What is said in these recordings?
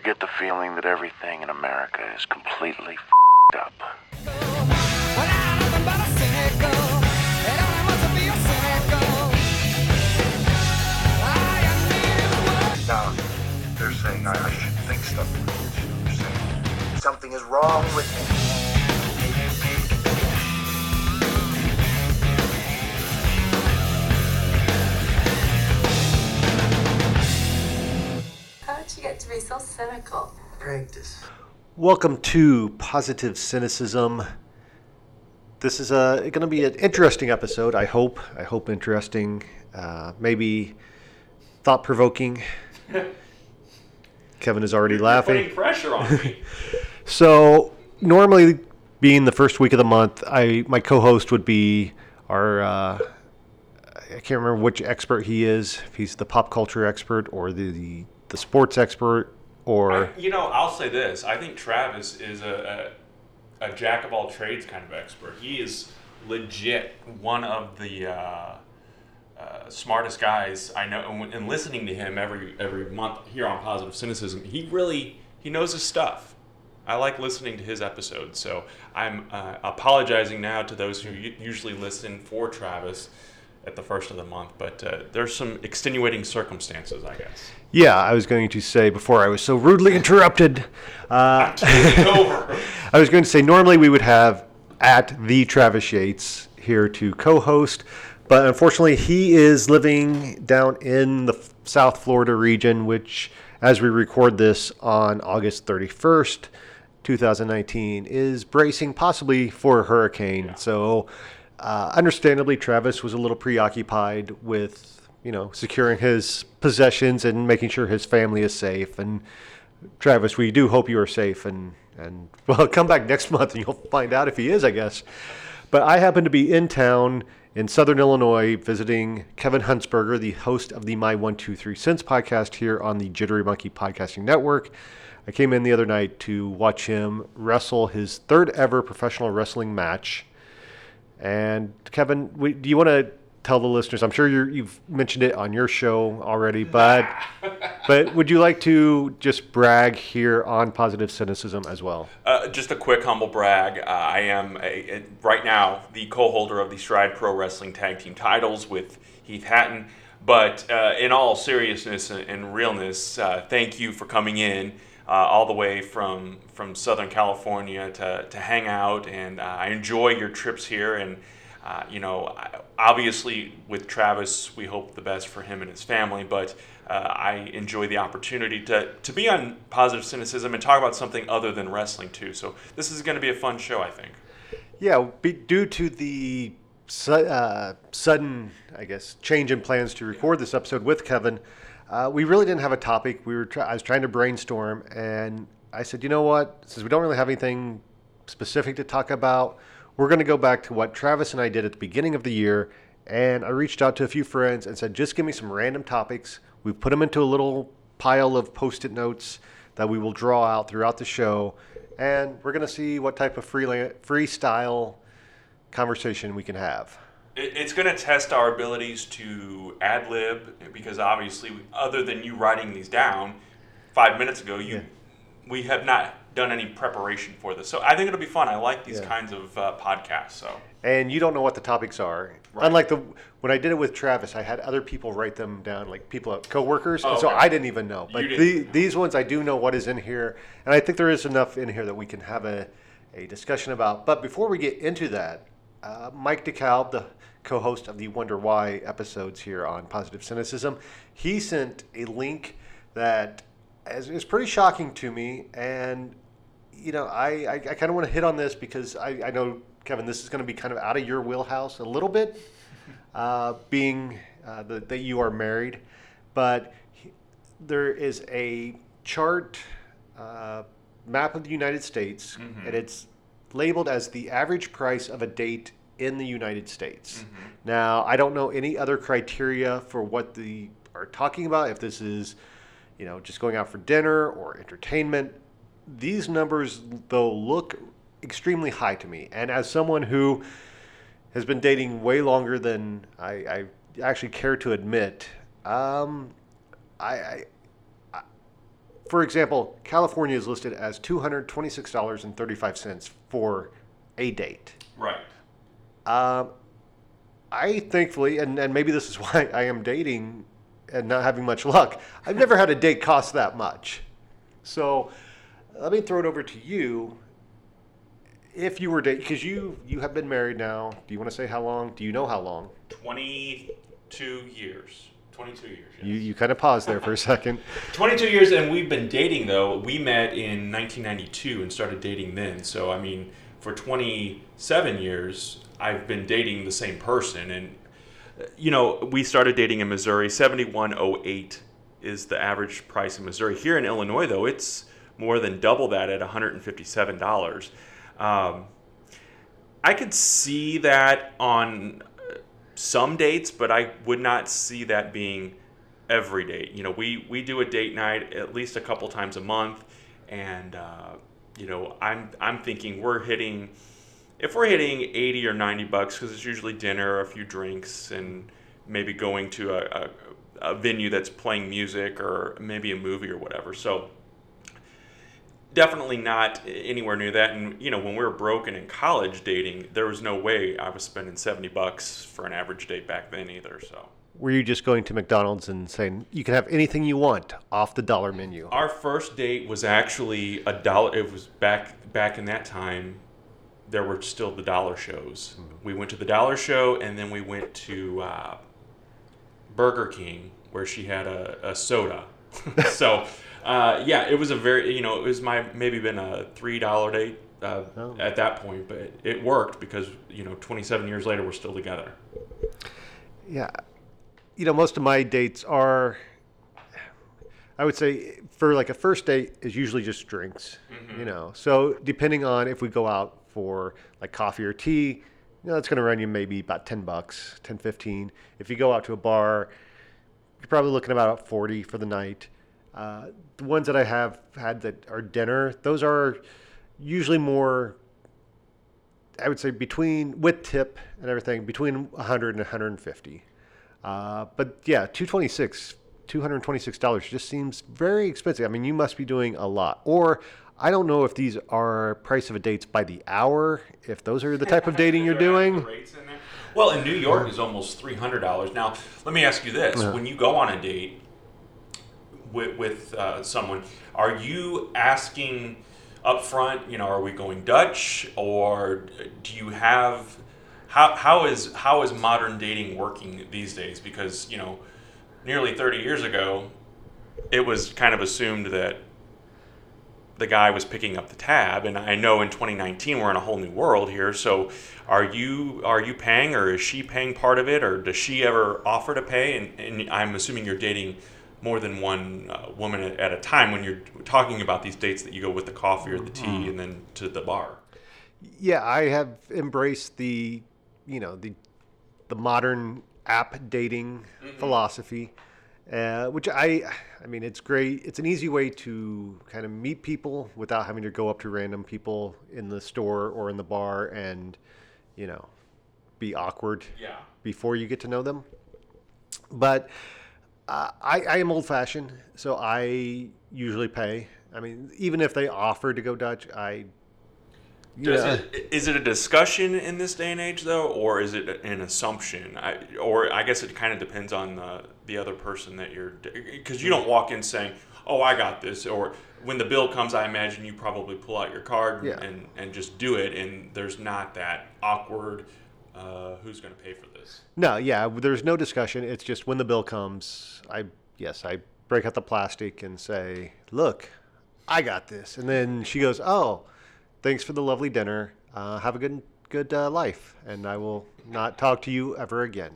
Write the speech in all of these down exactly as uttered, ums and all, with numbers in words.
get the feeling that everything in America is completely f***ed up? Now, they're saying I, I should think stuff. They're saying something is wrong with me. How did you get to be so cynical? Practice. Welcome to Positive Cynicism. This is uh, going to be an interesting episode, I hope. I hope interesting, uh, maybe thought-provoking. Kevin is already You're laughing. Putting pressure on me. So normally, being the first week of the month, I my co-host would be our, uh, I can't remember which expert he is, if he's the pop culture expert or the, the, the sports expert or... I, you know, I'll say this. I think Travis is a, a, a jack of all trades kind of expert. He is legit one of the uh, uh, smartest guys I know. And listening to him every every month here on Positive Cynicism, he really, he knows his stuff. I like listening to his episodes. So I'm uh, apologizing now to those who usually listen for Travis at the first of the month, but uh, there's some extenuating circumstances, I guess. Yeah, I was going to say before I was so rudely interrupted. Uh, over. I was going to say normally we would have at the Travis Yates here to co-host, but unfortunately he is living down in the South Florida region, which, as we record this on August thirty-first, twenty nineteen, is bracing possibly for a hurricane. Yeah. So, uh, understandably, Travis was a little preoccupied with, you know, securing his possessions and making sure his family is safe. And Travis, we do hope you are safe, and, and well, come back next month and you'll find out if he is, I guess. But I happen to be in town in Southern Illinois visiting Kevin Huntsberger, the host of the My one two three Cents podcast here on the Jittery Monkey Podcasting Network. I came in the other night to watch him wrestle his third ever professional wrestling match. And Kevin, we, do you want to tell the listeners? I'm sure you're, you've mentioned it on your show already, but but would you like to just brag here on Positive Cynicism as well? Uh, just a quick humble brag. Uh, I am a, a, right now the co-holder of the Stride Pro Wrestling Tag Team titles with Heath Hatton. But uh, in all seriousness and, and realness, uh, thank you for coming in uh, all the way from from Southern California to, to hang out. And uh, I enjoy your trips here. And, uh, you know, obviously with Travis, we hope the best for him and his family. But uh, I enjoy the opportunity to, to be on Positive Cynicism and talk about something other than wrestling, too. So this is going to be a fun show, I think. Yeah, be, due to the su- uh, sudden, I guess, change in plans to record this episode with Kevin, uh, we really didn't have a topic. We were try- I was trying to brainstorm, and I said, you know what? Since we don't really have anything specific to talk about, we're going to go back to what Travis and I did at the beginning of the year. And I reached out to a few friends and said, just give me some random topics. We put them into a little pile of Post-it notes that we will draw out throughout the show. And we're going to see what type of freela- freestyle conversation we can have. It's going to test our abilities to ad-lib, because obviously, other than you writing these down five minutes ago, you yeah. we have not done any preparation for this. So I think it'll be fun. I like these yeah. kinds of uh, podcasts. So and you don't know what the topics are. Right. Unlike the when I did it with Travis, I had other people write them down, like people, coworkers, oh, and so okay. I didn't even know. But the, these ones, I do know what is in here, and I think there is enough in here that we can have a, a discussion about. But before we get into that, uh, Mike DeKalb, the co-host of the Wonder Why episodes here on Positive Cynicism, he sent a link that is, is pretty shocking to me, and you know, I, I, I kind of want to hit on this because I, I know, Kevin, this is going to be kind of out of your wheelhouse a little bit, uh, being uh, the, that you are married, but he, there is a chart, uh, map of the United States, mm-hmm. and it's labeled as the average price of a date in the United States. Mm-hmm. Now, I don't know any other criteria for what the are talking about, if this is, you know, just going out for dinner or entertainment. These numbers, though, look extremely high to me. And as someone who has been dating way longer than I, I actually care to admit, um, I, I, I for example, California is listed as two hundred twenty-six dollars and thirty-five cents for a date. Right. Um, I thankfully, and, and maybe this is why I am dating and not having much luck, I've never had a date cost that much. So let me throw it over to you. If you were dating, because you, you have been married now, do you want to say how long? Do you know how long? twenty-two years. twenty-two years, yes. You, you kind of paused there for a second. twenty-two years, and we've been dating, though. We met in nineteen ninety-two and started dating then. So, I mean, for twenty-seven years, I've been dating the same person. And, you know, we started dating in Missouri. seventy-one oh eight is the average price in Missouri. Here in Illinois, though, it's more than double that at one hundred fifty-seven dollars. Um, I could see that on some dates, but I would not see that being every date. You know, we, we do a date night at least a couple times a month, and uh, you know, I'm I'm thinking we're hitting, if we're hitting eighty or ninety bucks, because it's usually dinner, a few drinks, and maybe going to a, a, a venue that's playing music or maybe a movie or whatever. So definitely not anywhere near that. And, you know, when we were broke and in college dating, there was no way I was spending seventy bucks for an average date back then either. So Were you just going to McDonald's and saying, you can have anything you want off the dollar menu? our first date was actually a dollar. It was back, back in that time, there were still the dollar shows. Mm-hmm. We went to the dollar show, and then we went to uh, Burger King, where she had a, a soda. So, uh, yeah, it was a very, you know, it was my, maybe been a three dollar date uh, oh. at that point, but it, it worked because, you know, twenty-seven years later, we're still together. Yeah. You know, most of my dates are, I would say, for like a first date is usually just drinks, mm-hmm. you know. So depending on if we go out for like coffee or tea, you know, that's going to run you maybe about ten bucks, ten, fifteen. If you go out to a bar, you're probably looking about forty for the night. Uh, the ones that I have had that are dinner, those are usually more, I would say between, with tip and everything, between one hundred and one hundred fifty. Uh, but yeah, two hundred twenty-six dollars two hundred twenty-six dollars just seems very expensive. I mean, you must be doing a lot. Or I don't know if these are price of a dates by the hour, if those are the type of dating you're doing. Well, in New York is almost three hundred dollars. Now, let me ask you this. Yeah. When you go on a date with, with uh, someone, are you asking up front, you know, are we going Dutch? Or do you have... How how is how is modern dating working these days? Because, you know, nearly thirty years ago, it was kind of assumed that the guy was picking up the tab, and I know in twenty nineteen we're in a whole new world here. So, are you are you paying, or is she paying part of it, or does she ever offer to pay? And, and I'm assuming you're dating more than one uh, woman at a time when you're talking about these dates that you go with the coffee or the tea mm-hmm. and then to the bar. Yeah, I have embraced the. you know, the the modern app dating mm-hmm. philosophy, uh, which I, I mean, it's great. It's an easy way to kind of meet people without having to go up to random people in the store or in the bar and, you know, be awkward yeah. before you get to know them. But uh, I, I am old-fashioned, so I usually pay. I mean, even if they offer to go Dutch, I... Does Yeah. it, is it a discussion in this day and age, though, or is it an assumption? I, or I guess it kind of depends on the, the other person that you're... Because you don't walk in saying, oh, I got this. Or when the bill comes, I imagine you probably pull out your card yeah. and, and just do it, and there's not that awkward, uh, who's going to pay for this? No, yeah, there's no discussion. It's just when the bill comes, I yes, I break out the plastic and say, look, I got this. And then she goes, oh... thanks for the lovely dinner. Uh, have a good good uh, life, and I will not talk to you ever again.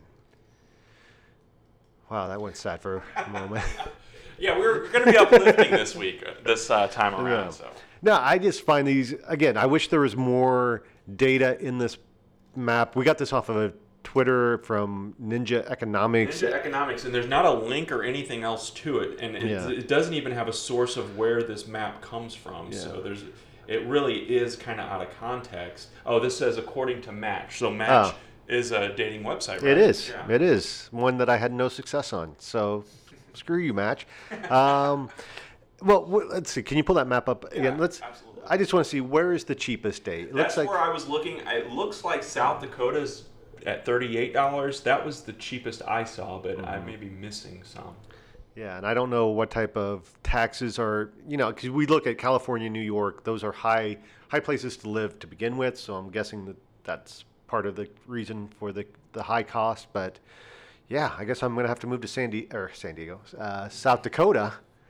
Wow, that went sad for a moment. Yeah, we're going to be uplifting this week, this uh, time around. No. So. no, I just find these, again, I wish there was more data in this map. We got this off of a Twitter from Ninja Economics. Ninja Economics, and there's not a link or anything else to it, and it, Yeah. it doesn't even have a source of where this map comes from. Yeah. So there's... It really is kind of out of context. Oh, this says according to Match. So Match Oh. is a dating website, right? It is. Yeah. It is. One that I had no success on. So screw you, Match. Um, Well, w- let's see. Can you pull that map up again? Yeah, Let's. absolutely. I just want to see where is the cheapest date. It That's looks like where I was looking. It looks like South Dakota's at thirty-eight dollars. That was the cheapest I saw, but I may be missing some. yeah, and I don't know what type of taxes are. You know, because we look at California, New York. Those are high high places to live to begin with. So I'm guessing that that's part of the reason for the the high cost. But yeah, I guess I'm gonna have to move to San Di- or San Diego, uh, South Dakota,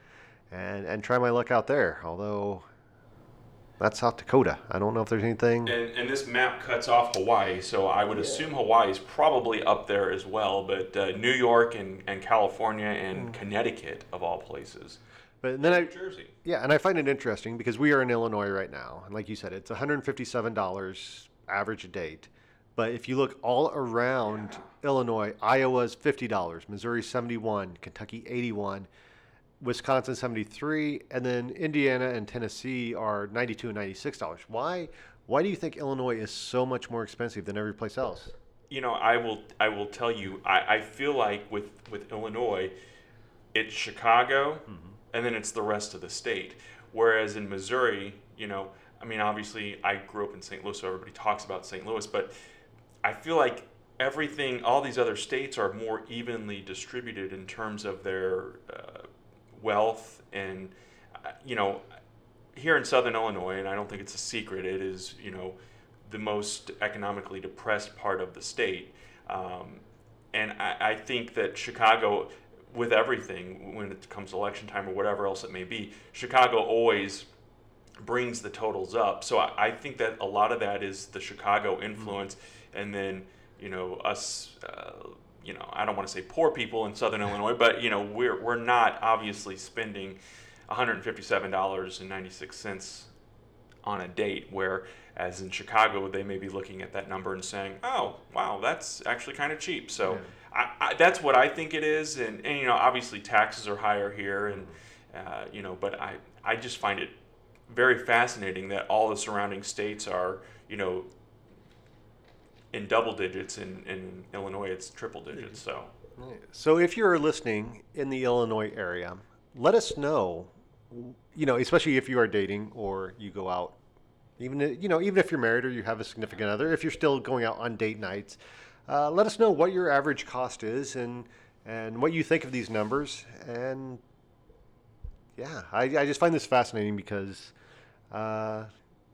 and and try my luck out there. Although that's South Dakota. I don't know if there's anything. And, and this map cuts off Hawaii, so I would assume Hawaii is probably up there as well. But uh, New York and, and California and Connecticut, of all places. But then I, New Jersey. yeah, and I find it interesting because we are in Illinois right now, and like you said, it's one hundred fifty-seven dollars average a date. But if you look all around Illinois, Iowa's fifty dollars, Missouri seventy-one, Kentucky eighty-one, Wisconsin seventy-three, and then Indiana and Tennessee are ninety-two and ninety-six dollars. Why? Why do you think Illinois is so much more expensive than every place else? You know, I will I will tell you, I, I feel like with, with Illinois, it's Chicago, and then it's the rest of the state. Whereas in Missouri, you know, I mean, obviously I grew up in Saint Louis, so everybody talks about Saint Louis, but I feel like everything, all these other states are more evenly distributed in terms of their uh, wealth. And, uh, you know, here in Southern Illinois, and I don't think it's a secret, it is, you know, the most economically depressed part of the state. Um, and I, I think that Chicago, with everything, when it comes to election time or whatever else it may be, Chicago always brings the totals up. So I, I think that a lot of that is the Chicago influence. And then, you know, us, uh, you know, I don't want to say poor people in Southern Illinois, but, you know, we're we're not obviously spending one hundred fifty-seven dollars and ninety-six cents on a date, whereas in Chicago, they may be looking at that number and saying, oh, wow, that's actually kind of cheap. So I, I, that's what I think it is. And, and, you know, obviously taxes are higher here, and, uh, you know, but I, I just find it very fascinating that all the surrounding states are, you know, in double digits. In, in Illinois, it's triple digits. So, So if you're listening in the Illinois area, let us know, you know, especially if you are dating or you go out, even, you know, even if you're married or you have a significant other, if you're still going out on date nights, uh, let us know what your average cost is and, and what you think of these numbers. And yeah, I, I just find this fascinating because, uh,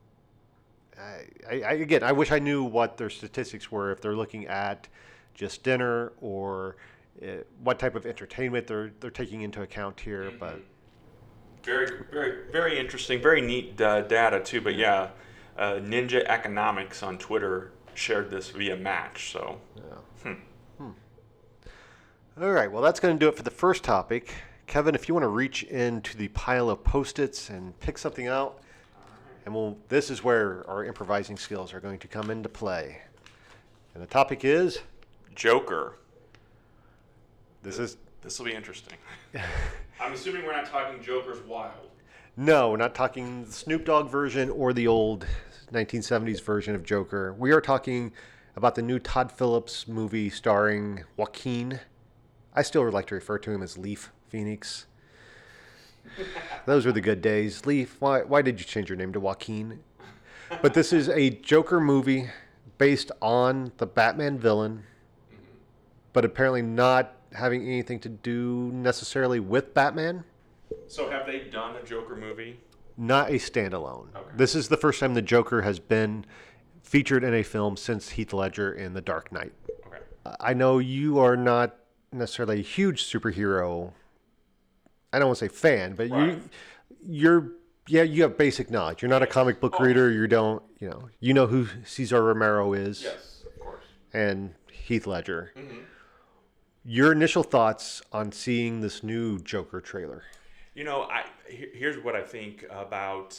I, I, again, I wish I knew what their statistics were if they're looking at just dinner or uh, what type of entertainment they're they're taking into account here. Mm-hmm. But very, very, very interesting, very neat uh, data too. But yeah, uh, Ninja Economics on Twitter shared this via Match. So, yeah. hmm. Hmm. All right, well, that's going to do it for the first topic. Kevin, if you want to reach into the pile of Post-its and pick something out. And we'll, this is where our improvising skills are going to come into play. And the topic is? Joker. This is... This will be interesting. I'm assuming we're not talking Joker's Wild. No, we're not talking the Snoop Dogg version or the old nineteen seventies version of Joker. We are talking about the new Todd Phillips movie starring Joaquin. I still would like to refer to him as Leaf Phoenix. Those were the good days. Leaf, why why did you change your name to Joaquin? But this is a Joker movie based on the Batman villain, but apparently not having anything to do necessarily with Batman. So have they done a Joker movie? Not a standalone. Okay. This is the first time the Joker has been featured in a film since Heath Ledger in The Dark Knight. Okay. I know you are not necessarily a huge superhero, I don't want to say fan, but Right. you, you're, yeah, you have basic knowledge. You're not a comic book Oh. reader. You don't, you know, you know who Cesar Romero is. Yes, of course. And Heath Ledger. Mm-hmm. Your initial thoughts on seeing this new Joker trailer? You know, I here- here's what I think about.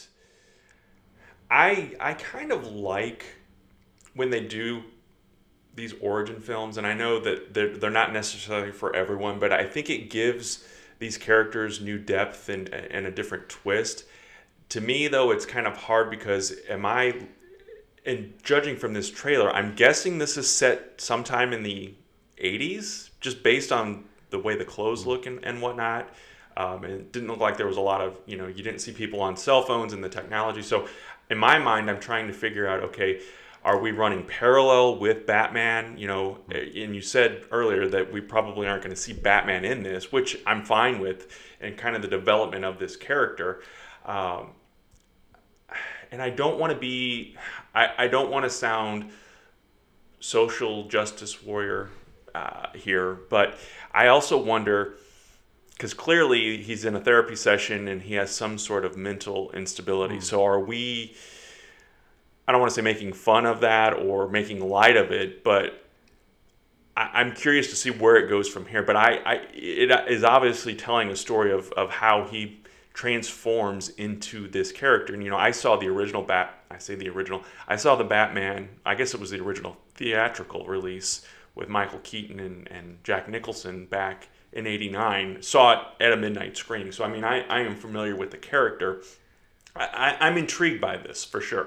I I kind of like when they do these origin films, and I know that they're, they're not necessarily for everyone, but I think it gives these characters new depth and, and a different twist. To me, though, it's kind of hard because am I, in judging from this trailer, I'm guessing this is set sometime in the eighties, just based on the way the clothes look and, and whatnot. Um, and it didn't look like there was a lot of, you know, you didn't see people on cell phones and the technology. So in my mind, I'm trying to figure out, okay, are we running parallel with Batman? You know, and you said earlier that we probably aren't going to see Batman in this, which I'm fine with, and kind of the development of this character. Um, and I don't want to be, I, I don't want to sound social justice warrior uh, here, but I also wonder, because clearly he's in a therapy session and he has some sort of mental instability. Mm. So are we, I don't want to say making fun of that or making light of it, but I, I'm curious to see where it goes from here. But I, I it is obviously telling a story of, of how he transforms into this character. And, you know, I saw the original Bat, I say the original, I saw the Batman, I guess it was the original theatrical release with Michael Keaton and, and Jack Nicholson back in eighty-nine, saw it at a midnight screening. So, I mean, I, I am familiar with the character. I, I, I'm intrigued by this for sure.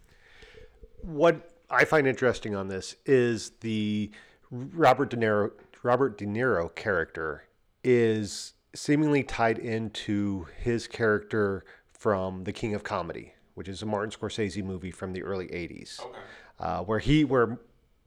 What I find interesting on this is the Robert De Niro, Robert De Niro character is seemingly tied into his character from The King of Comedy, which is a Martin Scorsese movie from the early eighties, okay. uh, where he, where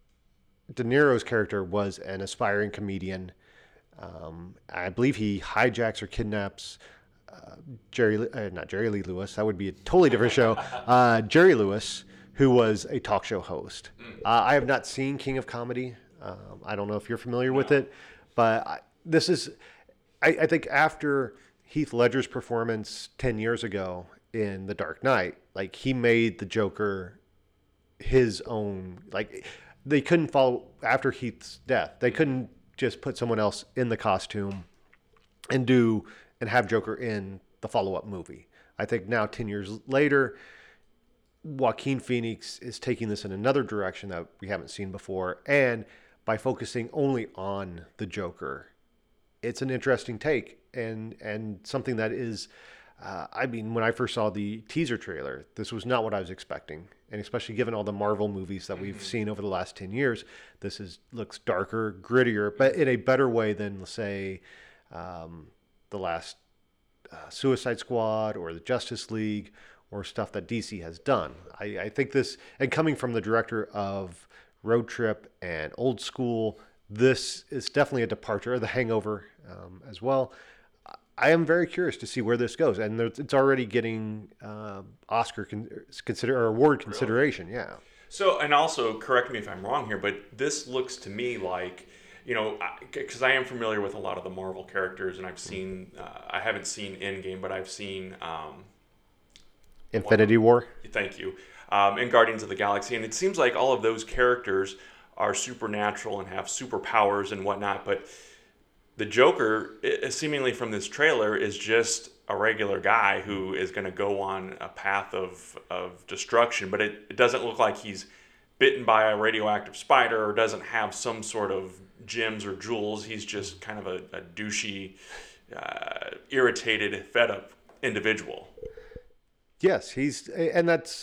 De Niro's character was an aspiring comedian. Um, I believe he hijacks or kidnaps uh, Jerry, uh, not Jerry Lee Lewis. That would be a totally different show. Uh, Jerry Lewis, who was a talk show host. Uh, I have not seen King of Comedy. Um, I don't know if you're familiar with it, but I, this is, I, I think after Heath Ledger's performance ten years ago in The Dark Knight, like he made the Joker his own, like they couldn't follow after Heath's death. They couldn't just put someone else in the costume and do, and have Joker in the follow-up movie. I think now ten years later, Joaquin Phoenix is taking this in another direction that we haven't seen before. And by focusing only on the Joker, it's an interesting take and, and something that is, uh, I mean, when I first saw the teaser trailer, this was not what I was expecting. And especially given all the Marvel movies that we've seen over the last ten years, this is looks darker, grittier, but in a better way than, say, um, the last uh, Suicide Squad or the Justice League or stuff that D C has done. I, I think this, and coming from the director of Road Trip and Old School, this is definitely a departure, of The Hangover um, as well. I am very curious to see where this goes, and it's already getting uh, Oscar con- consider or award consideration. Really? Yeah. So, and also correct me if I'm wrong here, but this looks to me like, you know, because I, I am familiar with a lot of the Marvel characters, and I've seen, uh, I haven't seen Endgame, but I've seen um, Infinity War. Thank you, um, and Guardians of the Galaxy, and it seems like all of those characters are supernatural and have superpowers and whatnot, but the Joker, seemingly from this trailer, is just a regular guy who is going to go on a path of, of destruction. But it, it doesn't look like he's bitten by a radioactive spider or doesn't have some sort of gems or jewels. He's just kind of a, a douchey, uh, irritated, fed up individual. Yes, he's, and that's,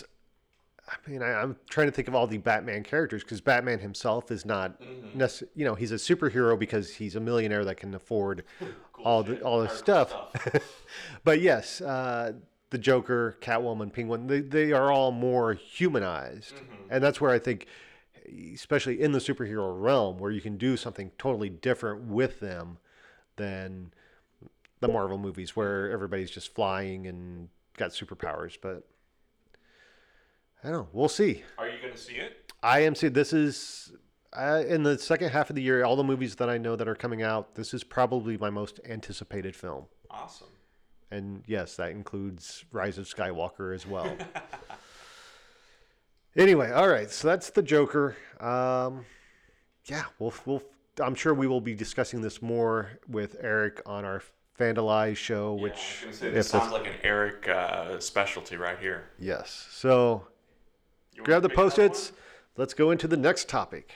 I mean, I, I'm trying to think of all the Batman characters, because Batman himself is not, mm-hmm. necess- you know, he's a superhero because he's a millionaire that can afford cool all the all this stuff. stuff. But yes, uh, the Joker, Catwoman, Penguin, they, they are all more humanized. Mm-hmm. And that's where I think, especially in the superhero realm, where you can do something totally different with them than the Marvel movies, where everybody's just flying and got superpowers. But I don't know. We'll see. Are you going to see it? I am seeing. This is uh, in the second half of the year. All the movies that I know that are coming out, this is probably my most anticipated film. Awesome. And yes, that includes Rise of Skywalker as well. Anyway, all right. So that's the Joker. Um, yeah, we'll we'll. I'm sure we will be discussing this more with Eric on our Vandalize show. Which yeah, I was going to say, this sounds like an Eric uh, specialty right here. Yes. So. Grab the Post-its. Let's go into the next topic.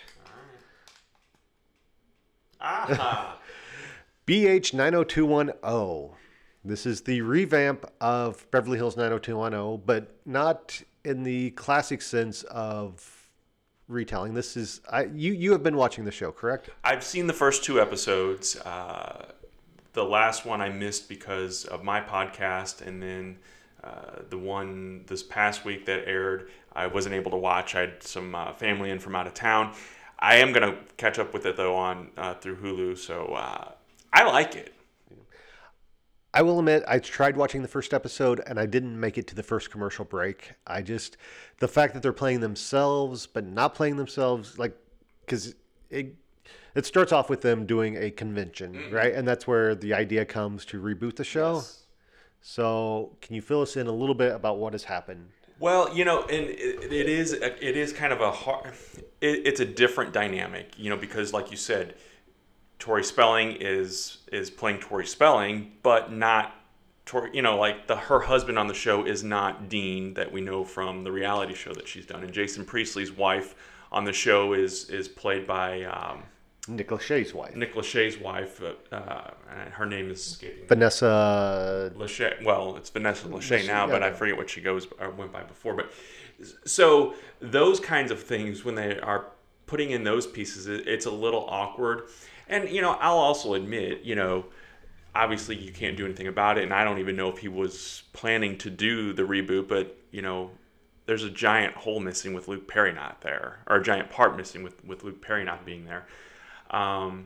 All right. Ah. B H nine oh two one oh. This is the revamp of Beverly Hills nine oh two one oh, but not in the classic sense of retelling. This is I, you. You have been watching the show, correct? I've seen the first two episodes. Uh, the last one I missed because of my podcast, and then uh, the one this past week that aired, I wasn't able to watch. I had some uh, family in from out of town. I am going to catch up with it, though, on uh, through Hulu, so uh, I like it. I will admit, I tried watching the first episode, and I didn't make it to the first commercial break. I just, the fact that they're playing themselves, but not playing themselves, like, because it, it starts off with them doing a convention, mm-hmm. right? And that's where the idea comes to reboot the show. Yes. So can you fill us in a little bit about what has happened? Well, you know, and it, it is it is kind of a hard, it, it's a different dynamic, you know, because like you said, Tori Spelling is is playing Tori Spelling, but not Tori, you know, like the her husband on the show is not Dean that we know from the reality show that she's done, and Jason Priestley's wife on the show is is played by um, Nick Lachey's wife. Nick Lachey's wife. Uh, uh, her name is escaping. Vanessa Lachey. Well, it's Vanessa Lachey now, yeah, but yeah. I forget what she goes or went by before. But so those kinds of things, when they are putting in those pieces, it, it's a little awkward. And, you know, I'll also admit, you know, obviously you can't do anything about it. And I don't even know if he was planning to do the reboot. But, you know, there's a giant hole missing with Luke Perry not there. Or a giant part missing with, with Luke Perry not being there. Um,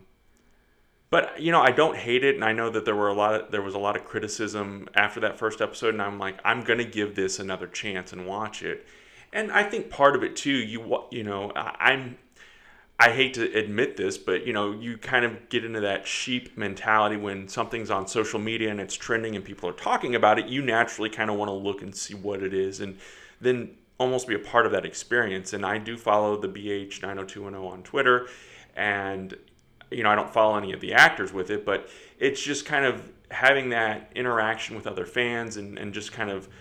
but, you know, I don't hate it. And I know that there were a lot of, there was a lot of criticism after that first episode. And I'm like, I'm going to give this another chance and watch it. And I think part of it, too, you, you know, I, I'm... I hate to admit this, but, you know, you kind of get into that sheep mentality when something's on social media and it's trending and people are talking about it. You naturally kind of want to look and see what it is and then almost be a part of that experience. And I do follow the B H nine oh two one oh on Twitter, and, you know, I don't follow any of the actors with it, but it's just kind of having that interaction with other fans and, and just kind of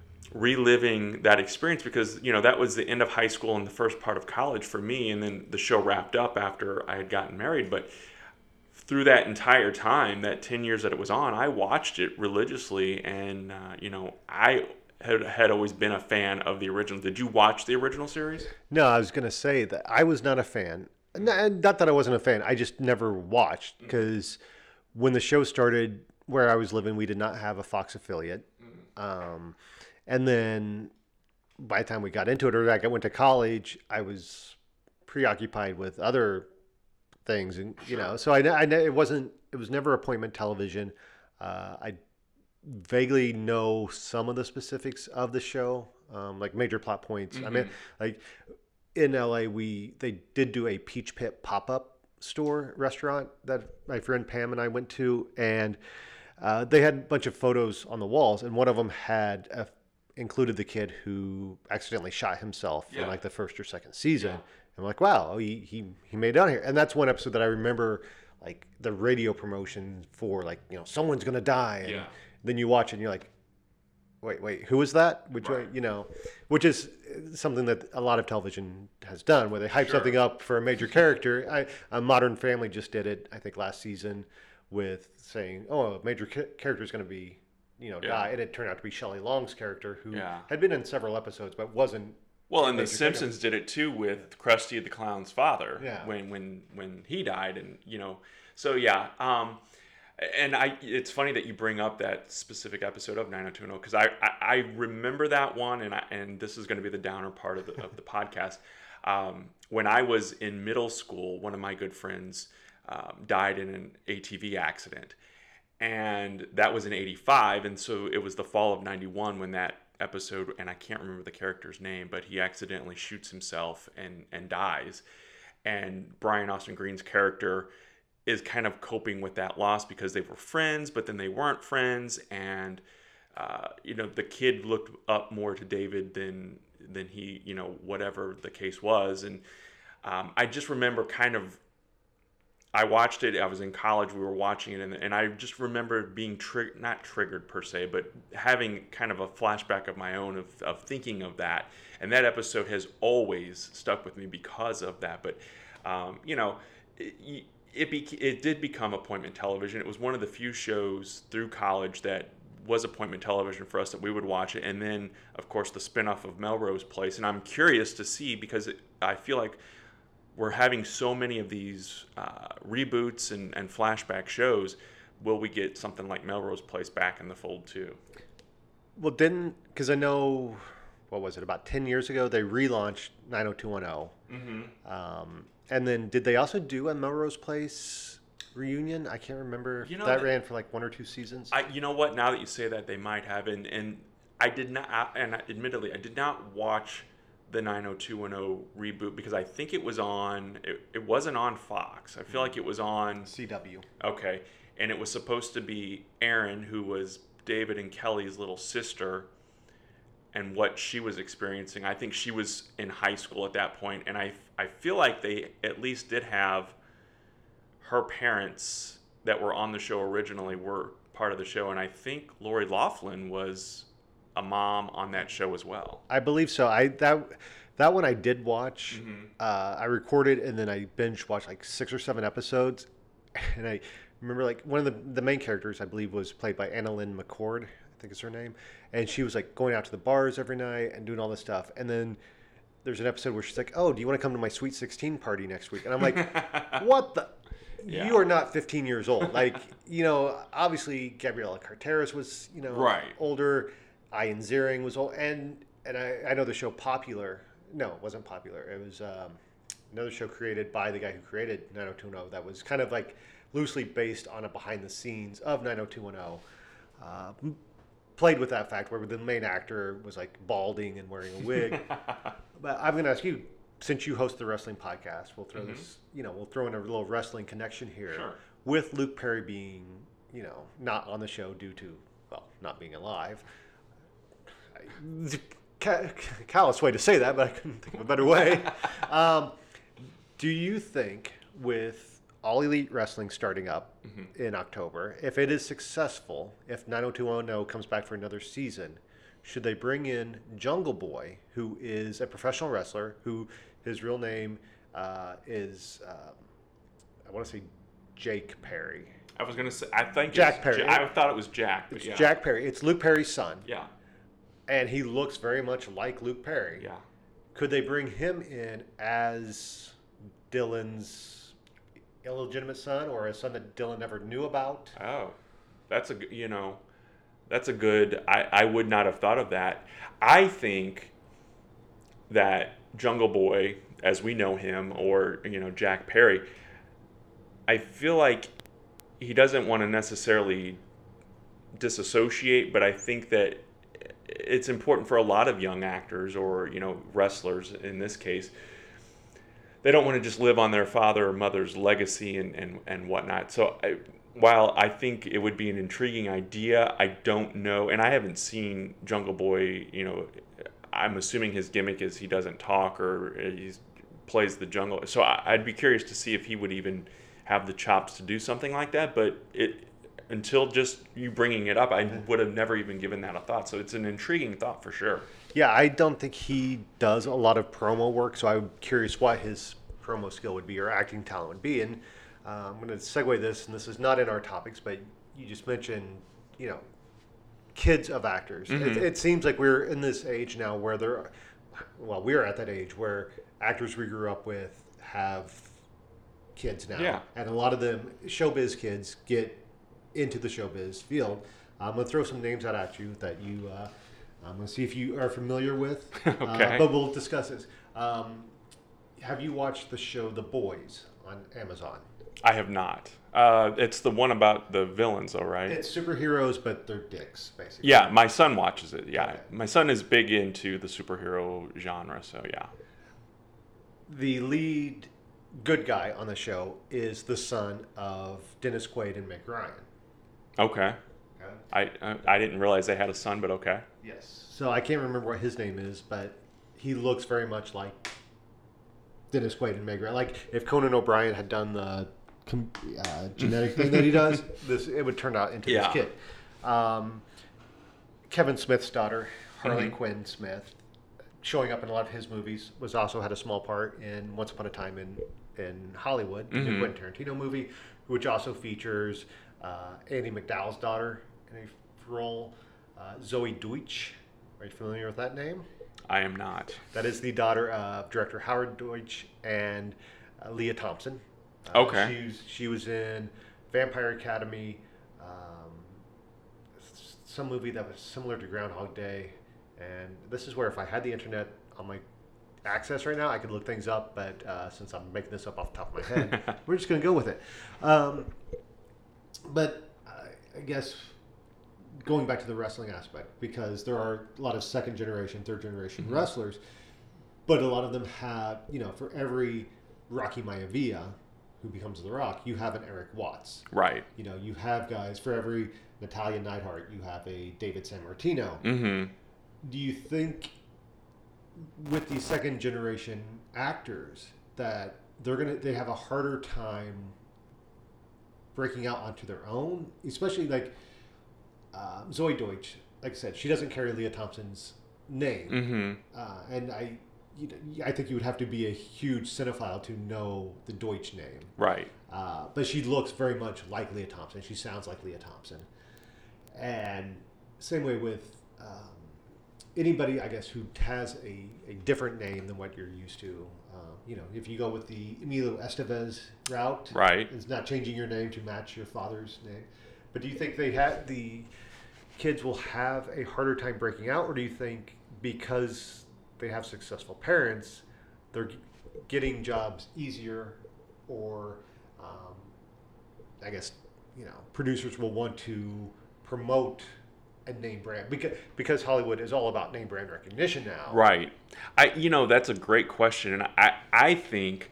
reliving that experience, because, you know, that was the end of high school and the first part of college for me, and then the show wrapped up after I had gotten married. But through that entire time, that ten years that it was on, I watched it religiously, and uh, you know, I had, had always been a fan of the original. Did you watch the original series? No, I was going to say that I was not a fan. Not that I wasn't a fan, I just never watched, because when the show started where I was living, we did not have a Fox affiliate. Um, And then by the time we got into it, or like I went to college, I was preoccupied with other things, and you know, so I, I it wasn't, it was never appointment television. Uh, I vaguely know some of the specifics of the show, um, like major plot points. Mm-hmm. I mean, like in L A, we they did do a Peach Pit pop-up store restaurant that my friend Pam and I went to, and uh, they had a bunch of photos on the walls, and one of them had a included the kid who accidentally shot himself yeah. in like the first or second season. Yeah. I'm like, wow, he, he, he made it on here. And that's one episode that I remember, like the radio promotion for, like, you know, someone's going to die. And yeah. then you watch it and you're like, wait, wait, who is that? Which, right. you know, which is something that a lot of television has done, where they hype sure. something up for a major character. I, a Modern Family just did it, I think last season, with saying, oh, a major ca- character is going to be, you know, yeah. die, and it turned out to be Shelley Long's character, who yeah. had been in several episodes but wasn't. Well, and The Simpsons character. Did it too with Krusty the Clown's father, yeah. when when when he died, and you know, so yeah, um, and I, it's funny that you bring up that specific episode of nine oh two one oh, because I, I I remember that one, and I, and this is going to be the downer part of the of the podcast. Um, when I was in middle school, one of my good friends um, died in an A T V accident. And that was in eighty-five, and so it was the fall of ninety-one when that episode, and I can't remember the character's name, but he accidentally shoots himself and, and dies. And Brian Austin Green's character is kind of coping with that loss because they were friends, but then they weren't friends. And, uh, you know, the kid looked up more to David than, than he, you know, whatever the case was. And um, I just remember kind of, I watched it, I was in college, we were watching it, and, and I just remember being, tri- not triggered per se, but having kind of a flashback of my own of, of thinking of that. And that episode has always stuck with me because of that. But, um, you know, it, it, be, it did become appointment television. It was one of the few shows through college that was appointment television for us that we would watch it. And then, of course, the spinoff of Melrose Place. And I'm curious to see, because it, I feel like we're having so many of these uh, reboots and, and flashback shows, will we get something like Melrose Place back in the fold too? Well, didn't, because I know, what was it, about ten years ago, they relaunched nine oh two one oh. Mm-hmm. Um, and then did they also do a Melrose Place reunion? I can't remember. You know, that that- ran for like one or two seasons. I, you know what? Now that you say that, they might have. And, and I did not, and admittedly, I did not watch the nine oh two one oh reboot because I think it was on, it, it wasn't on Fox. I feel like it was on C W. Okay. And it was supposed to be Erin, who was David and Kelly's little sister, and what she was experiencing. I think she was in high school at that point, and I, I feel like they at least did have her parents that were on the show originally were part of the show, and I think Lori Loughlin was a mom on that show as well. I believe so. I that that one I did watch. Mm-hmm. Uh, I recorded and then I binge watched like six or seven episodes, and I remember like one of the the main characters I believe was played by Anna Lynn McCord, I think is her name, and she was like going out to the bars every night and doing all this stuff, and then there's an episode where she's like, "Oh, do you want to come to my Sweet sixteen party next week?" And I'm like, "What the." Yeah. You are not fifteen years old. Like, you know, obviously Gabriella Carteris was, you know, Right. older. Ian Ziering was old. And and I, I know the show Popular. No, it wasn't Popular. It was um, another show created by the guy who created nine oh two one oh that was kind of like loosely based on a behind the scenes of nine oh two one oh. Uh, played with that fact where the main actor was like balding and wearing a wig. But I'm going to ask you, since you host the wrestling podcast, we'll throw mm-hmm. this, you know, we'll throw in a little wrestling connection here. Sure. With Luke Perry being, you know, not on the show due to, well, not being alive. I, callous way to say that, but I couldn't think of a better way. um, do you think with All Elite Wrestling starting up mm-hmm. in October, if it is successful, if nine oh two one oh comes back for another season, should they bring in Jungle Boy, who is a professional wrestler, who his real name uh, is, um, I want to say Jake Perry. I was going to say, I think Jack it's, Perry. I thought it was Jack. But it's yeah. Jack Perry. It's Luke Perry's son. Yeah. And he looks very much like Luke Perry. Yeah. Could they bring him in as Dylan's illegitimate son, or a son that Dylan never knew about? Oh, that's a, you know, that's a good, I, I would not have thought of that. I think that Jungle Boy, as we know him, or, you know, Jack Perry, I feel like he doesn't want to necessarily disassociate, but I think that it's important for a lot of young actors, or, you know, wrestlers in this case. They don't want to just live on their father or mother's legacy and, and, and whatnot. So I, while I think it would be an intriguing idea, I don't know. And I haven't seen Jungle Boy, you know, I'm assuming his gimmick is he doesn't talk or he plays the jungle. So I, I'd be curious to see if he would even have the chops to do something like that. But it until just you bringing it up, I would have never even given that a thought. So it's an intriguing thought for sure. Yeah, I don't think he does a lot of promo work, so I'm curious what his promo skill would be or acting talent would be. And uh, I'm going to segue this, and this is not in our topics, but you just mentioned, you know, kids of actors. Mm-hmm. It, it seems like we're in this age now where there are, well, we're at that age where actors we grew up with have kids now. Yeah. And a lot of them, showbiz kids, get into the showbiz field. I'm going to throw some names out at you that you... Uh, I'm going to see if you are familiar with, okay. uh, but we'll discuss this. Um, have you watched the show The Boys on Amazon? I have not. Uh, it's the one about the villains, though, right? It's superheroes, but they're dicks, basically. Yeah, my son watches it. Yeah, okay. My son is big into the superhero genre, so yeah. The lead good guy on the show is the son of Dennis Quaid and Meg Ryan. Okay. Okay. I, I I didn't realize they had a son, but okay. Yes. So I can't remember what his name is, but he looks very much like Dennis Quaid and Meg Ryan. Like if Conan O'Brien had done the uh, genetic thing that he does, this it would turn out into yeah. this kid. Um, Kevin Smith's daughter, Harley mm-hmm. Quinn Smith, showing up in a lot of his movies, was also had a small part in Once Upon a Time in in Hollywood, mm-hmm. the Quentin Tarantino movie, which also features uh, Andy McDowell's daughter in a role, uh, Zoe Deutsch. Are you familiar with that name? I am not. That is the daughter of director Howard Deutsch and uh, Leah Thompson. Uh, okay. She was, she was in Vampire Academy, um, s- some movie that was similar to Groundhog Day. And this is where if I had the internet on my access right now, I could look things up. But uh, since I'm making this up off the top of my head, we're just going to go with it. Um, but I, I guess going back to the wrestling aspect, because there are a lot of second generation, third generation mm-hmm. wrestlers, but a lot of them have, you know, for every Rocky Maivia who becomes The Rock, you have an Eric Watts. Right. You know, you have guys, for every Natalia Neidhart, you have a David Sammartino. Mm-hmm. Do you think with these second generation actors that they're gonna they have a harder time breaking out onto their own, especially like uh, Zoe Deutsch? Like I said, she doesn't carry Leah Thompson's name, mm-hmm. uh, and I, you know, I think you would have to be a huge cinephile to know the Deutsch name, right? Uh, but she looks very much like Leah Thompson. She sounds like Leah Thompson, and same way with. Um, Anybody, I guess, who has a, a different name than what you're used to, uh, you know, if you go with the Emilio Estevez route, right, it's not changing your name to match your father's name. But do you think they have the kids will have a harder time breaking out, or do you think because they have successful parents, they're getting jobs easier, or um, I guess you know producers will want to promote a name brand because because Hollywood is all about name brand recognition now. Right. I you know that's a great question, and I I think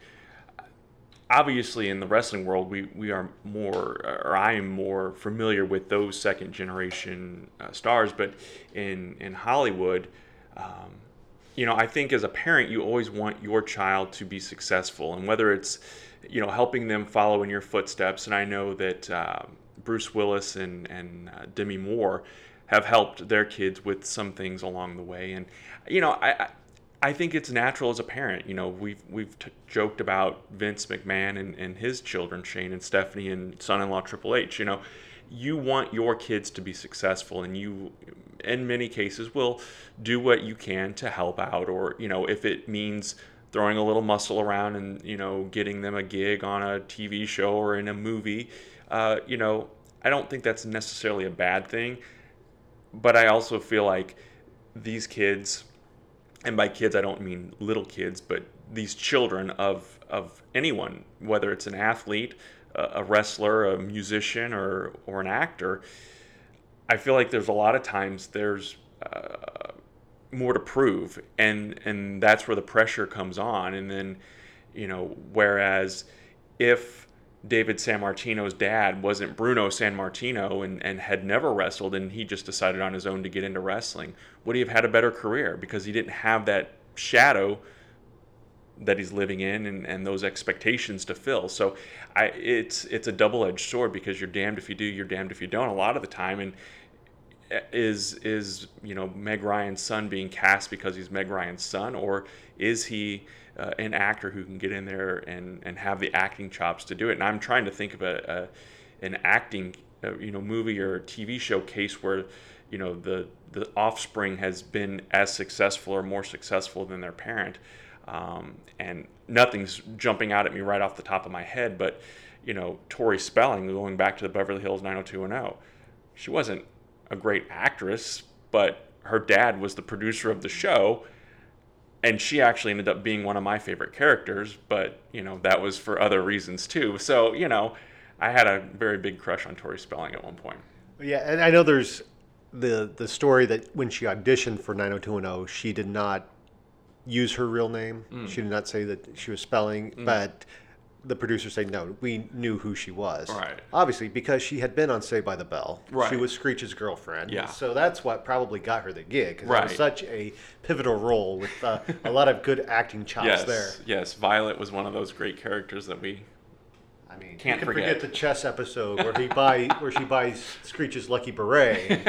obviously in the wrestling world we we are more or I am more familiar with those second generation uh, stars, but in in Hollywood, um, you know I think as a parent you always want your child to be successful, and whether it's you know helping them follow in your footsteps, and I know that uh, Bruce Willis and and uh, Demi Moore have helped their kids with some things along the way. And, you know, I I think it's natural as a parent. You know, we've we've t- joked about Vince McMahon and, and his children, Shane and Stephanie, and son-in-law Triple H. You know, you want your kids to be successful, and you, in many cases, will do what you can to help out. Or, you know, if it means throwing a little muscle around and, you know, getting them a gig on a T V show or in a movie, uh, you know, I don't think that's necessarily a bad thing. But I also feel like these kids, and by kids I don't mean little kids, but these children of of anyone, whether it's an athlete, a wrestler, a musician, or or an actor, I feel like there's a lot of times there's uh, more to prove, and and that's where the pressure comes on. And then, you know, whereas if David Sammartino's dad wasn't Bruno Sammartino and, and had never wrestled, and he just decided on his own to get into wrestling, would he have had a better career? Because he didn't have that shadow that he's living in and, and those expectations to fill. So I it's it's a double-edged sword, because you're damned if you do, you're damned if you don't a lot of the time. And is is you know Meg Ryan's son being cast because he's Meg Ryan's son, or is he Uh, an actor who can get in there and, and have the acting chops to do it? And I'm trying to think of a, a an acting uh, you know movie or T V show case where you know the the offspring has been as successful or more successful than their parent, um, and nothing's jumping out at me right off the top of my head. But you know Tori Spelling, going back to the Beverly Hills nine oh two one oh, she wasn't a great actress, but her dad was the producer of the show. And she actually ended up being one of my favorite characters, but, you know, that was for other reasons, too. So, you know, I had a very big crush on Tori Spelling at one point. Yeah, and I know there's the the story that when she auditioned for nine oh two one oh, she did not use her real name. Mm. She did not say that she was Spelling, mm. but the producers say, no, we knew who she was. Right. Obviously, because she had been on Saved by the Bell. Right. She was Screech's girlfriend. Yeah. So that's what probably got her the gig. Because right. it was such a pivotal role with uh, a lot of good acting chops yes. there. Yes, Violet was one of those great characters that we I mean, can't you can forget. forget the chess episode where he buy where she buys Screech's Lucky Beret.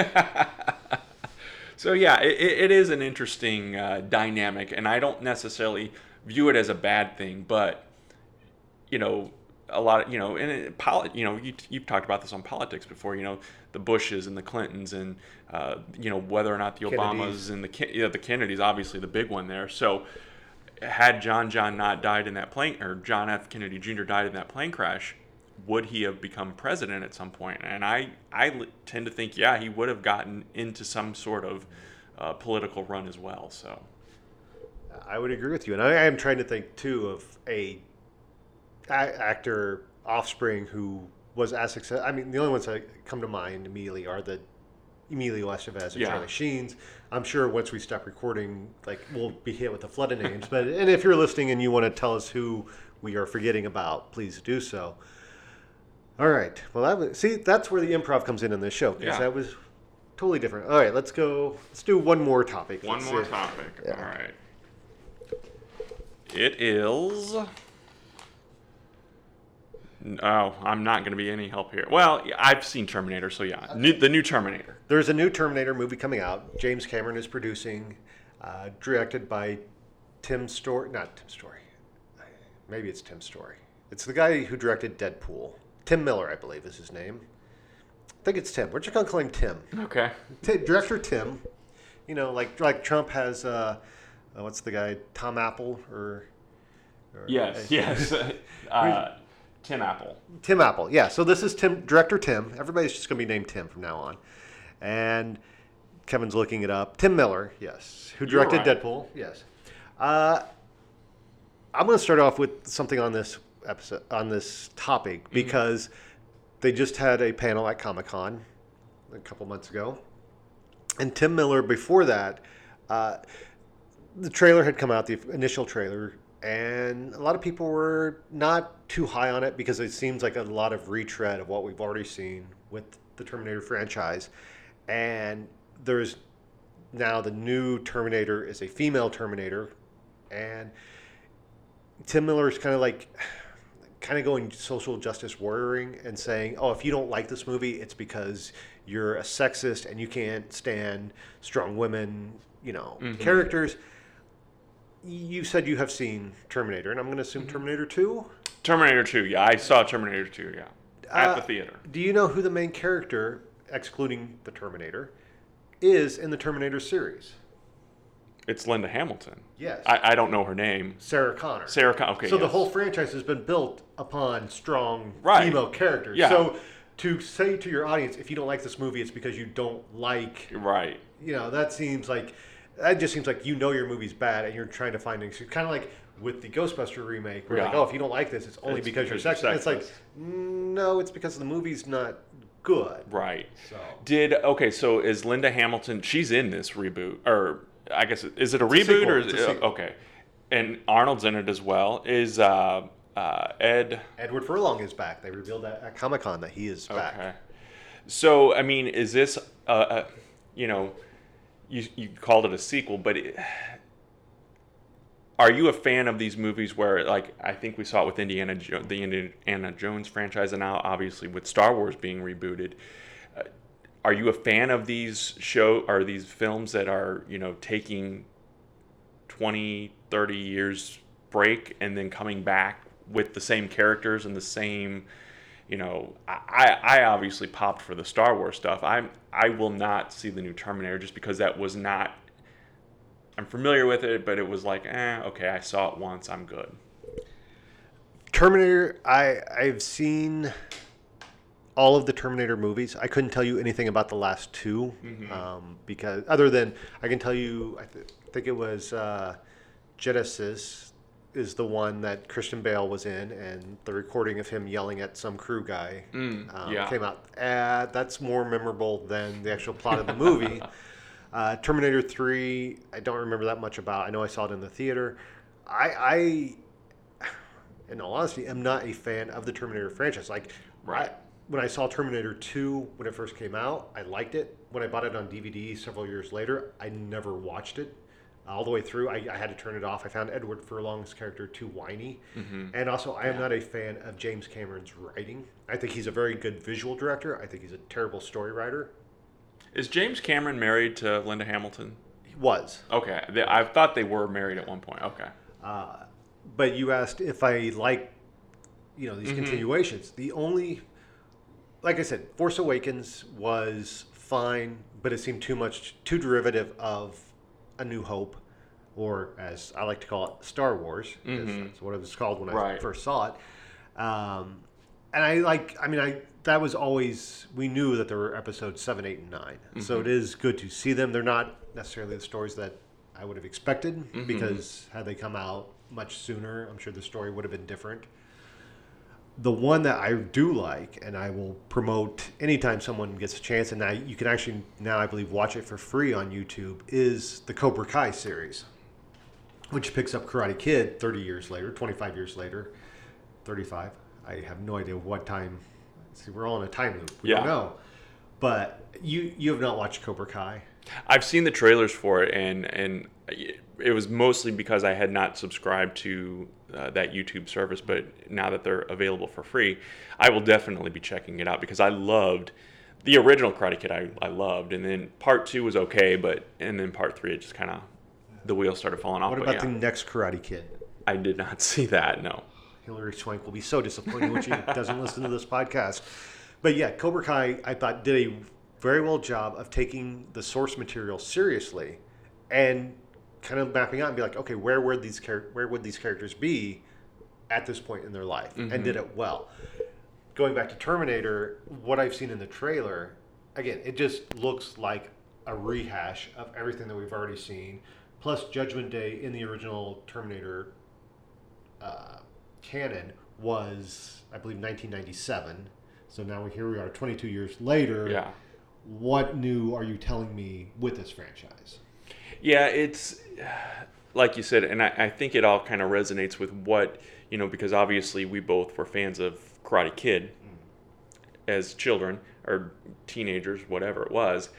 So yeah, it, it is an interesting uh, dynamic, and I don't necessarily view it as a bad thing, but you know, a lot of, you know, and it, poli- you know, you, you've talked about this on politics before, you know, the Bushes and the Clintons and, uh, you know, whether or not the Obamas Kennedys. and the, you know, the Kennedys, obviously the big one there. So had John John not died in that plane, or John F. Kennedy Junior died in that plane crash, would he have become president at some point? And I, I l- tend to think, yeah, he would have gotten into some sort of uh, political run as well. So I would agree with you, and I am trying to think too of a, a actor offspring who was as successful. I mean, the only ones that come to mind immediately are the Emilio Estevez and Yeah. Charlie Sheens. I'm sure once we stop recording, like we'll be hit with a flood of names. But and if you're listening and you want to tell us who we are forgetting about, please do so. All right. Well, that was, see, that's where the improv comes in in this show, because Yeah. that was totally different. All right, let's go. Let's do one more topic. one Let's more see. topic. Yeah. All right. It is. Oh, I'm not going to be any help here. Well, yeah, I've seen Terminator, so yeah, new, the new Terminator. There's a new Terminator movie coming out. James Cameron is producing, uh, directed by Tim Story. Not Tim Story. Maybe it's Tim Story. It's the guy who directed Deadpool. Tim Miller, I believe, is his name. I think it's Tim. We're just gonna call him Tim. Okay. T- Director Tim. You know, like like Trump has. Uh, uh, what's the guy? Tom Apple or. or Yes. Yes. uh, Tim Apple. Tim Apple, yeah. So this is Tim, director Tim. Everybody's just going to be named Tim from now on. And Kevin's looking it up. Tim Miller, yes, who You're directed right. Deadpool, yes. Uh, I'm going to start off with something on this episode, on this topic, because they just had a panel at Comic-Con a couple months ago. And Tim Miller, before that, uh, the trailer had come out, the initial trailer, and a lot of people were not too high on it because it seems like a lot of retread of what we've already seen with the Terminator franchise. And there's now the new Terminator is a female Terminator, and Tim Miller is kind of like kind of going social justice warrioring and saying, oh, if you don't like this movie, it's because you're a sexist and you can't stand strong women, you know, Mm-hmm. characters. You said you have seen Terminator, and I'm going to assume Terminator two? Terminator two. Yeah, I saw Terminator two. Yeah, at Uh, the theater. Do you know who the main character, excluding the Terminator, is in the Terminator series? It's Linda Hamilton. Yes. I, I don't know her name. Sarah Connor. Sarah. Con- Okay. So the yes. whole franchise has been built upon strong Right. female characters. Yeah. So to say to your audience, if you don't like this movie, it's because you don't like, Right. you know, that seems like, that just seems like you know your movie's bad and you're trying to find an excuse. Kind of like with the Ghostbuster remake, where Yeah. like, oh, if you don't like this, it's only It's because, because you're you're sexist. It's like, sexist. no, it's because the movie's not good. Right. So Did okay? So is Linda Hamilton? She's in this reboot, or I guess is it a a reboot sequel. or It's is a it, sequel. okay? And Arnold's in it as well. Is uh, uh, Ed? Edward Furlong is back. They revealed that at Comic Con that he is back. Okay. So I mean, is this uh, uh you know, you you called it a sequel, but it, are you a fan of these movies where, like, I think we saw it with Indiana jo- the Indiana Jones franchise, and now obviously with Star Wars being rebooted? Uh, are you a fan of these show or these films that are, you know, taking twenty, thirty years break and then coming back with the same characters and the same, you know, I, I obviously popped for the Star Wars stuff. I'm I will not see the new Terminator just because that was not. I'm familiar with it, but it was like, eh, okay, I saw it once, I'm good. Terminator, I I've seen all of the Terminator movies. I couldn't tell you anything about the last two, um, because other than I can tell you, I th- think it was uh, Genesis is the one that Christian Bale was in, and the recording of him yelling at some crew guy um, yeah. came out. Uh, that's more memorable than the actual plot of the movie. Uh, Terminator three, I don't remember that much about. I know I saw it in the theater. I, I in all honesty, am not a fan of the Terminator franchise. Like, Right. I, when I saw Terminator two when it first came out, I liked it. When I bought it on D V D several years later, I never watched it all the way through. I, I had to turn it off. I found Edward Furlong's character too whiny. And also, I am not a fan of James Cameron's writing. I think he's a very good visual director. I think he's a terrible story writer. Is James Cameron married to Linda Hamilton? He was. Okay, they, I thought they were married at one point. Okay. But you asked if I like, you know, these continuations. The only, like I said, Force Awakens was fine, but it seemed too much, too derivative of A New Hope, or as I like to call it, Star Wars. 'Cause That's what it was called when I Right. first saw it. Um, and I like. I mean, I that was always we knew that there were episodes seven, eight, and nine. Mm-hmm. So it is good to see them. They're not necessarily the stories that I would have expected mm-hmm. because had they come out much sooner, I'm sure the story would have been different. The one that I do like, and I will promote anytime someone gets a chance, and now you can actually now I believe watch it for free on YouTube, is the Cobra Kai series, which picks up Karate Kid thirty years later, twenty-five years later, thirty-five. I have no idea what time. See, we're all in a time loop. We yeah. don't know. But you you have not watched Cobra Kai. I've seen the trailers for it, and and it was mostly because I had not subscribed to uh, that YouTube service. But now that they're available for free, I will definitely be checking it out because I loved the original Karate Kid. I, I loved, and then part two was okay, but and then part three it just kind of the wheels started falling off. What but about yeah, the next Karate Kid? I did not see that. No. Hilary Swank will be so disappointed when she doesn't listen to this podcast. But yeah, Cobra Kai, I thought, did a very well job of taking the source material seriously and kind of mapping out and be like, okay, where would these char- where would these characters be at this point in their life, mm-hmm. and did it well. Going back to Terminator, what I've seen in the trailer, again, it just looks like a rehash of everything that we've already seen, plus Judgment Day in the original Terminator uh, canon was, I believe, nineteen ninety-seven. So now we, here we are twenty-two years later. Yeah. What new are you telling me with this franchise? Yeah, it's like you said, and I, I think it all kind of resonates with what, you know, because obviously we both were fans of Karate Kid mm. as children or teenagers, whatever it was.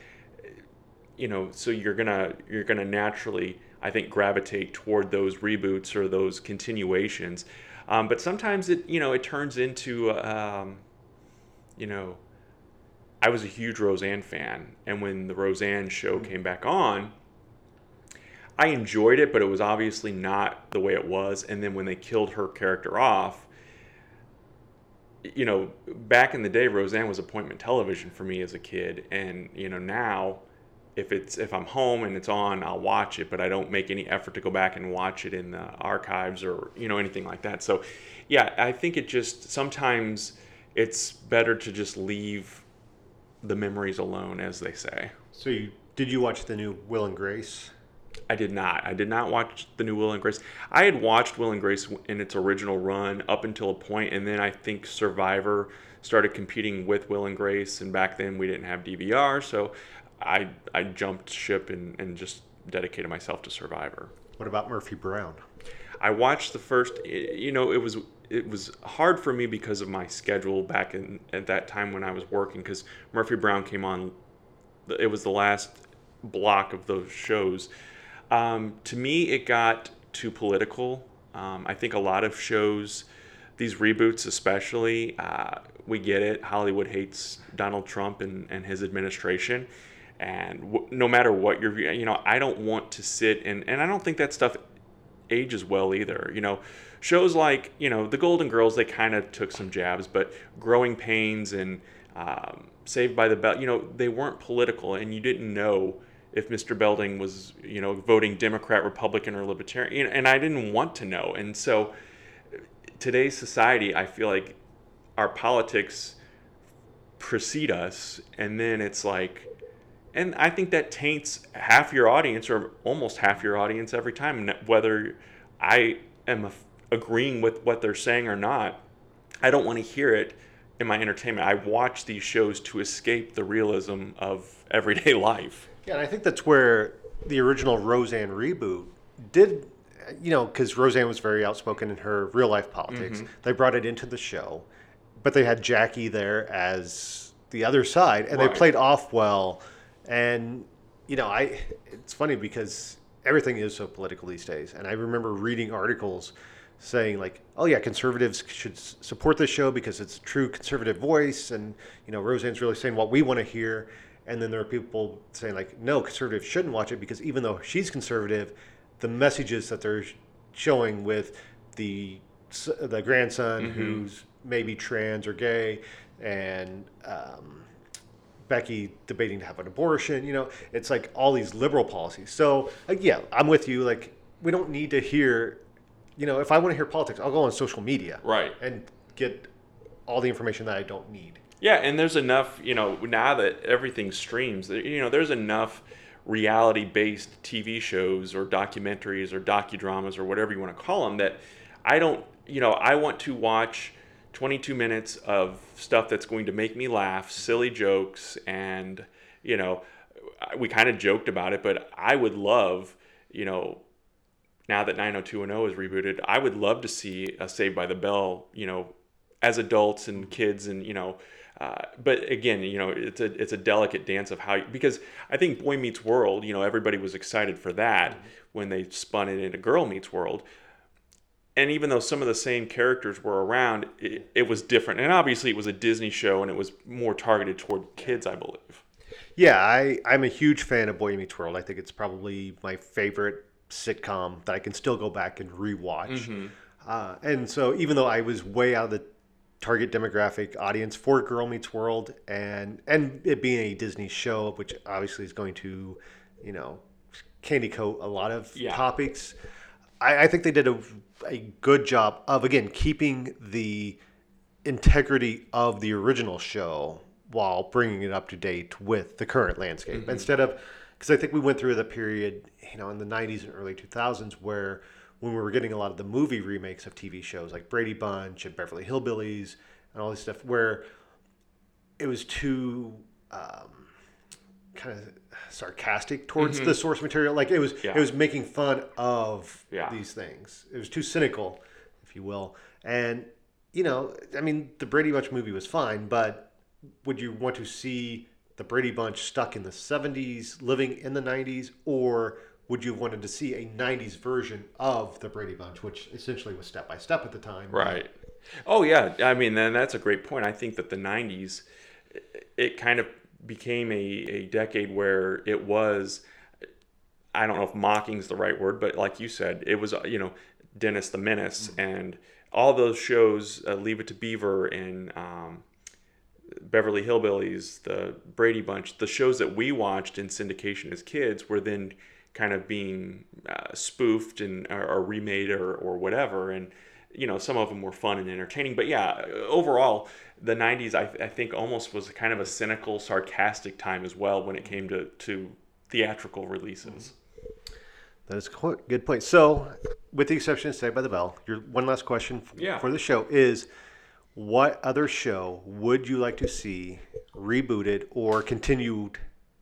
You know, so you're gonna you're gonna naturally, I think, gravitate toward those reboots or those continuations. Um, but sometimes it, you know, it turns into, um, you know, I was a huge Roseanne fan, and when the Roseanne show came back on, I enjoyed it, but it was obviously not the way it was. And then when they killed her character off, you know, back in the day, Roseanne was appointment television for me as a kid, and you know, now if it's if I'm home and it's on, I'll watch it, but I don't make any effort to go back and watch it in the archives or, you know, anything like that. So yeah, I think it just sometimes it's better to just leave the memories alone, as they say. So you, did you watch the new Will and Grace? I did not. I did not watch the new Will and Grace. I had watched Will and Grace in its original run up until a point, and then I think Survivor started competing with Will and Grace, and back then we didn't have D V R, so I I jumped ship and, and just dedicated myself to Survivor. What about Murphy Brown? I watched the first, you know, it was it was hard for me because of my schedule back in at that time when I was working, because Murphy Brown came on, it was the last block of those shows. Um, to me, it got too political. Um, I think a lot of shows, these reboots especially, uh, we get it. Hollywood hates Donald Trump and, and his administration. And w- no matter what your view, you know, I don't want to sit and, and I don't think that stuff ages well either. You know, shows like, you know, The Golden Girls, they kind of took some jabs, but Growing Pains and um, Saved by the Bell, you know, they weren't political, and you didn't know if Mister Belding was, you know, voting Democrat, Republican, or Libertarian, and I didn't want to know. And so today's society, I feel like our politics precede us, and then it's like, and I think that taints half your audience or almost half your audience every time, whether I am a, agreeing with what they're saying or not. I don't want to hear it in my entertainment. I watch these shows to escape the realism of everyday life. Yeah, and I think that's where the original Roseanne reboot did, you know, because Roseanne was very outspoken in her real life politics. Mm-hmm. They brought it into the show, but they had Jackie there as the other side, and right. They played off well. And, you know, I it's funny because everything is so political these days. And I remember reading articles saying like, oh, yeah, conservatives should s- support this show because it's a true conservative voice. And, you know, Roseanne's really saying what we want to hear. And then there are people saying like, no, conservatives shouldn't watch it because even though she's conservative, the messages that they're showing with the the grandson mm-hmm. who's maybe trans or gay, and um, Becky debating to have an abortion, you know, it's like all these liberal policies. So like, yeah, I'm with you. Like, we don't need to hear, you know, if I want to hear politics, I'll go on social media, right, and get all the information that I don't need. Yeah, and there's enough, you know, now that everything streams, you know, there's enough reality-based T V shows or documentaries or docudramas or whatever you want to call them that I don't, you know, I want to watch twenty-two minutes of stuff that's going to make me laugh, silly jokes, and, you know, we kind of joked about it, but I would love, you know, now that nine oh two one oh is rebooted, I would love to see a Saved by the Bell, you know, as adults and kids and, you know, uh, but again, you know, it's a it's a delicate dance of how, you, because I think Boy Meets World, you know, everybody was excited for that when they spun it into Girl Meets World. And even though some of the same characters were around, it, it was different. And obviously it was a Disney show and it was more targeted toward kids, I believe. Yeah, I, I'm a huge fan of Boy Meets World. I think it's probably my favorite sitcom that I can still go back and rewatch. Mm-hmm. Uh, and so even though I was way out of the target demographic audience for Girl Meets World, and and it being a Disney show, which obviously is going to, you know, candy coat a lot of yeah. topics, I, I think they did a, a good job of, again, keeping the integrity of the original show while bringing it up to date with the current landscape. Mm-hmm. Instead of, because I think we went through the period, you know, in the nineties and early two thousands where when we were getting a lot of the movie remakes of T V shows like Brady Bunch and Beverly Hillbillies and all this stuff, where it was too um, kind of sarcastic towards mm-hmm. the source material. Like it was, yeah. it was making fun of yeah. these things. It was too cynical, if you will. And, you know, I mean, the Brady Bunch movie was fine, but would you want to see the Brady Bunch stuck in the seventies, living in the nineties, or would you have wanted to see a nineties version of the Brady Bunch, which essentially was step by step at the time? Right. Oh, yeah. I mean, then that's a great point. I think that the nineties, it kind of became a, a decade where it was, I don't know if mocking's the right word, but like you said, it was, you know, Dennis the Menace mm-hmm. and all those shows, uh, Leave It to Beaver and um, Beverly Hillbillies, the Brady Bunch, the shows that we watched in syndication as kids were then kind of being uh, spoofed and or, or remade or, or whatever. And, you know, some of them were fun and entertaining. But yeah, overall, the nineties, I, I think almost was kind of a cynical, sarcastic time as well when it came to, to theatrical releases. That is a good point. So, with the exception of Saved by the Bell, your one last question f- yeah. for the show is, what other show would you like to see rebooted or continued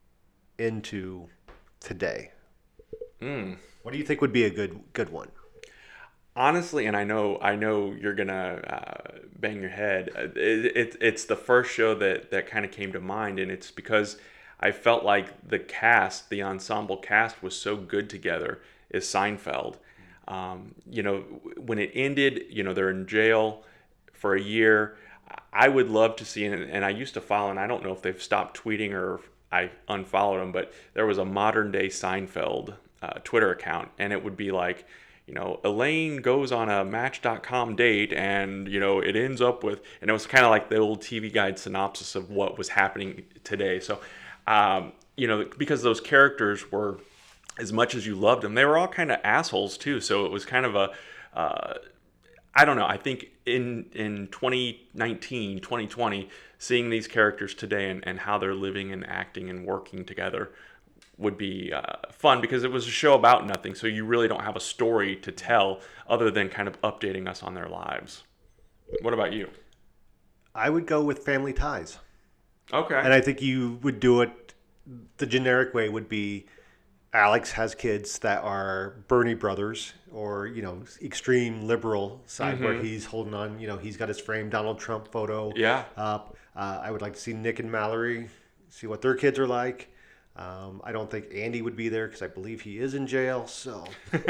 into today? Mm. What do you think would be a good good one? Honestly, and I know I know you're gonna uh, bang your head. It, it, it's the first show that, that kind of came to mind, and it's because I felt like the cast, the ensemble cast, was so good together. Is Seinfeld? Um, you know, when it ended, you know, they're in jail for a year. I would love to see, and, and I used to follow, and I don't know if they've stopped tweeting or I unfollowed them, but there was a modern day Seinfeld uh, Twitter account, and it would be like, you know, Elaine goes on a Match dot com date, and, you know, it ends up with, and it was kind of like the old T V Guide synopsis of what was happening today. So, um, you know, because those characters were, as much as you loved them, they were all kind of assholes too. So it was kind of a, uh, I don't know. I think in in twenty nineteen, twenty twenty, seeing these characters today and, and how they're living and acting and working together would be uh, fun, because it was a show about nothing. So you really don't have a story to tell other than kind of updating us on their lives. What about you? I would go with Family Ties. Okay. And I think you would do it, the generic way would be Alex has kids that are Bernie brothers, or, you know, extreme liberal side mm-hmm. where he's holding on, you know, he's got his framed Donald Trump photo yeah. up. Uh, I would like to see Nick and Mallory, see what their kids are like. Um, I don't think Andy would be there because I believe he is in jail. So,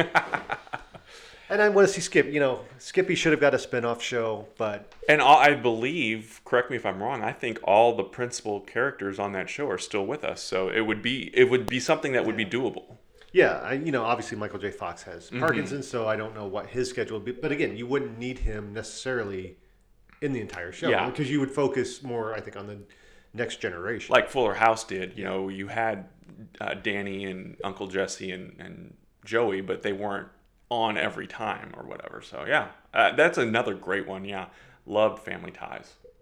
and I want to see Skip. You know, Skippy should have got a spinoff show, but and all, I believe, correct me if I'm wrong, I think all the principal characters on that show are still with us. So it would be it would be something that would be doable. Yeah, I, you know, obviously Michael J. Fox has Parkinson's, mm-hmm. so I don't know what his schedule would be. But again, you wouldn't need him necessarily in the entire show, yeah. because you would focus more, I think, on the next generation. Like Fuller House did. You know, you had uh, Danny and Uncle Jesse and, and Joey, but they weren't on every time or whatever. So, yeah, uh, that's another great one. Yeah, loved Family Ties.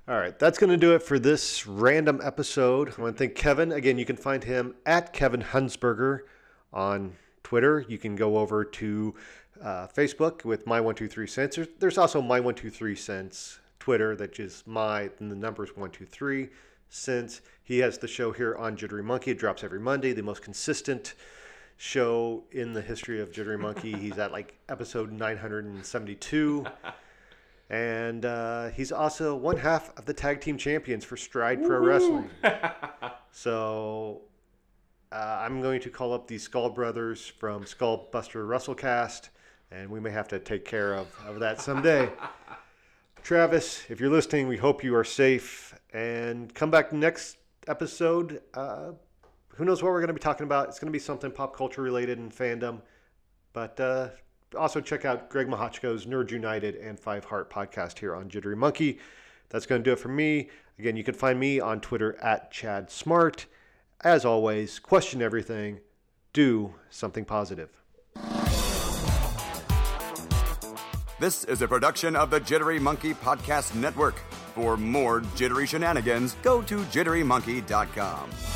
All right, that's going to do it for this random episode. I want to thank Kevin. Again, you can find him at Kevin Hunsberger on Twitter. You can go over to uh, Facebook with My one two three Cents. There's, there's also My one two three Cents Twitter, that is my, and the number's one two three Cents. He has the show here on Jittery Monkey. It drops every Monday, the most consistent show in the history of Jittery Monkey. He's at like episode nine hundred seventy-two. And uh, he's also one half of the tag team champions for Stride Pro Wrestling. So uh, I'm going to call up the Skull Brothers from Skullbuster WrestleCast, and we may have to take care of, of that someday. Travis, if you're listening, we hope you are safe. And come back next episode. Uh, who knows what we're going to be talking about? It's going to be something pop culture related and fandom. But uh, also check out Greg Mahachko's Nerd United and Five Heart podcast here on Jittery Monkey. That's going to do it for me. Again, you can find me on Twitter at Chad Smart. As always, question everything. Do something positive. This is a production of the Jittery Monkey Podcast Network. For more jittery shenanigans, go to jittery monkey dot com.